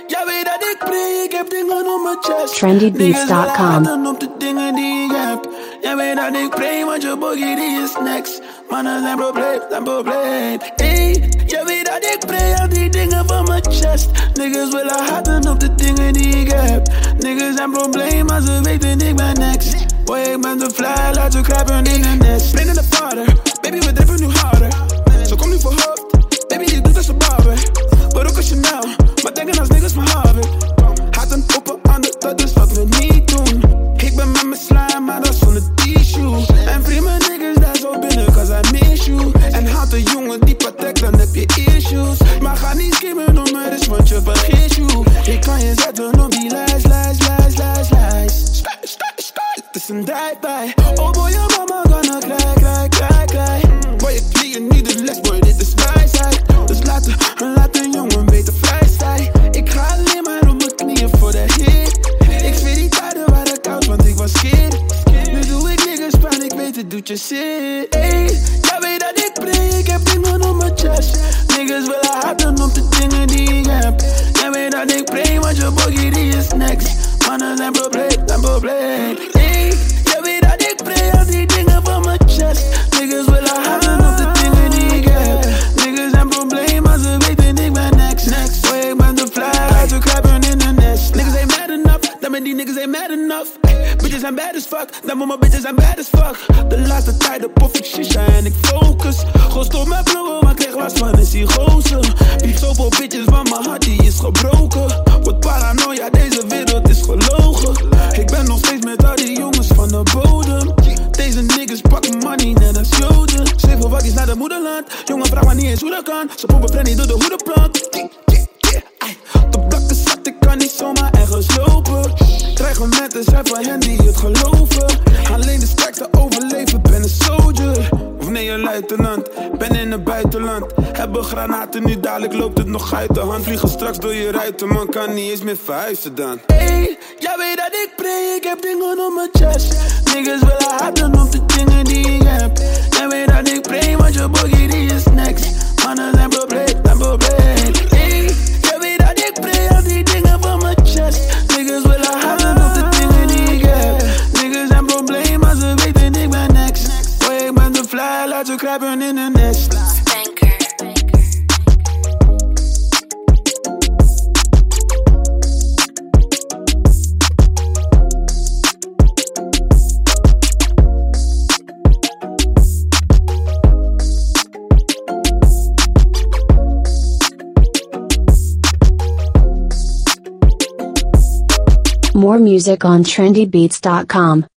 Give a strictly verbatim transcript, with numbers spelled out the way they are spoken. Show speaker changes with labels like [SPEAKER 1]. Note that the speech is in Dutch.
[SPEAKER 1] jij weet dat ik pray, ik heb dingen op mijn chest.
[SPEAKER 2] trendy beats dot com.
[SPEAKER 1] Niggas willen op de dingen die ik heb. Jij weet dat ik pray, want je boogie die is next. Mannen zijn probleem, zijn probleem. Ey, jij weet dat ik pray, al die dingen van mijn chest. Niggas willen haten op de dingen die ik heb. Niggas zijn probleem, maar ze weten ik ben next. Boy, ik ben te fly, laat ze kruipen in een nest. Spring naar de vader, baby, we drippen nu harder. Zo kom nu voor hoofd, baby, je doet als een barber. Maar ook als Chanel, maar denken als niggas van Harvard. Haten open handen, dat is wat we niet doen. Ik ben met mijn slime, maar dat is zonder tissue. En prima niggas daar zo binnen, cause I miss you. En haat een jongen die patek, dan heb je issues. Maar ga niet skimmen om me, dus want je vergeet you. Ik kan je zetten op die lijst, lijst, lijst, lijst, lijst. Sky, sky, sky, het is een drive-by. Oh boy, je mama gonna cry, cry, cry, cry. Boy, ik leer je niet de les, boy, dit is wijsheid. Dus laat de, laat een jongen beter vrij zijn. Ik ga alleen maar op mijn knieën voor de hit. Ik zweer die tijden waren koud, want ik was kind. Nu doe ik niggas pijn, ik weet het doet je zin. Ey, jij weet dat ik pray, ik heb dingen op mijn chest. Niggas willen haten op de dingen die ik heb. Jij weet dat ik pray, want je boogie die is next. Mannen zijn probleem, zijn probleem. Ey, jij weet dat ik pray, al die dingen van mijn chest. Niggas willen haten op de dingen die ik heb. Niggas zijn probleem, maar ze weten ik ben next. Next, boy, ik ben te fly, laat ze kruipen in een nest. Niggas ain't mad enough, dan ben die niggas ain't mad enough. Ay, bitches zijn bad as fuck, dan moet mijn bitches zijn bad as fuck. De laatste tijden pof ik shisha en ik focus. Gewoon stop met blowen, maar kreeg last van een psychose. Piep zoveel bitches, want mijn hart die is gebroken. Wat paranoia, deze wereld is gelogen. Ik ben nog steeds met al die jongens van de bodem. Deze niggas pakken money net als joden. Zeven wakkies naar de moederland. Jongen, vraag maar niet eens hoe dat kan. Ze pompen Frenny door de hoedenplank. Yeah, yeah, yeah, ay. De blokken zat, ik kan niet zomaar ergens lopen. Dreigementen zijn van hen die het geloven. Alleen de sterkste overleven, ben een soldier. Of nee, een luitenant, ben in het buitenland. Hebben granaten, nu dadelijk loopt het nog uit de hand. Vliegen straks door je ruiten, man kan niet eens meer verhuizen dan. Hey, jij weet dat ik pray, ik heb dingen op mijn chest. Niggas willen haten op de dingen die ik heb. Jij weet dat ik pray, want je boogie die is next. Mannen zijn probleem, zijn probleem. Hey, jij weet dat ik pray, al die dingen van mijn chest. Niggas willen haten op de dingen die ik heb. Niggas zijn probleem, maar ze weten ik ben next. Boy, ik ben te fly, laat ze kruipen in een nest.
[SPEAKER 2] More music on trendy beats dot com.